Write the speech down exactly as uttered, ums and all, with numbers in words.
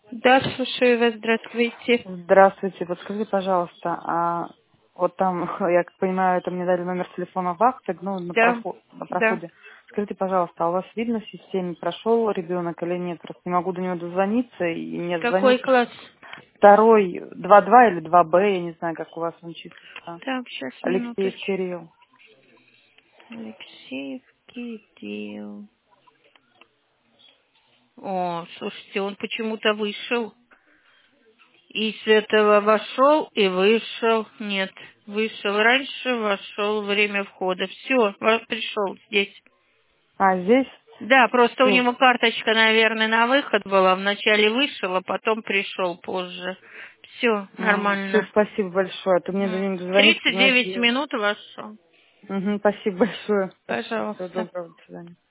Да, слушаю вас, здравствуйте. Здравствуйте. Подскажите, пожалуйста, а вот там, я как понимаю, это мне дали номер телефона вахты, ну, на, Да, проход, на да. проходе. Скажите, пожалуйста, а у вас видно в системе, прошел ребенок или нет? Просто не могу до него дозвониться, и мне Какой звонился класс? второй, два два или два Б, я не знаю, как у вас он числится. Так, сейчас, Алексеев минуточку. Кирилл. Алексеев Кирилл. О, слушайте, он почему-то вышел. Из этого вошел и вышел. Нет, вышел раньше, вошел время входа. Все, пришел здесь. А, здесь? Да, просто у Всё. него карточка, наверное, на выход была. Вначале вышел, а потом пришел позже. Все, Все, нормально. спасибо большое. А то мне до М. него дозвониться, тридцать знаете, девять я... минут вошел. Мгм, спасибо большое. Спасибо, всего Пожалуйста. доброго, до свидания.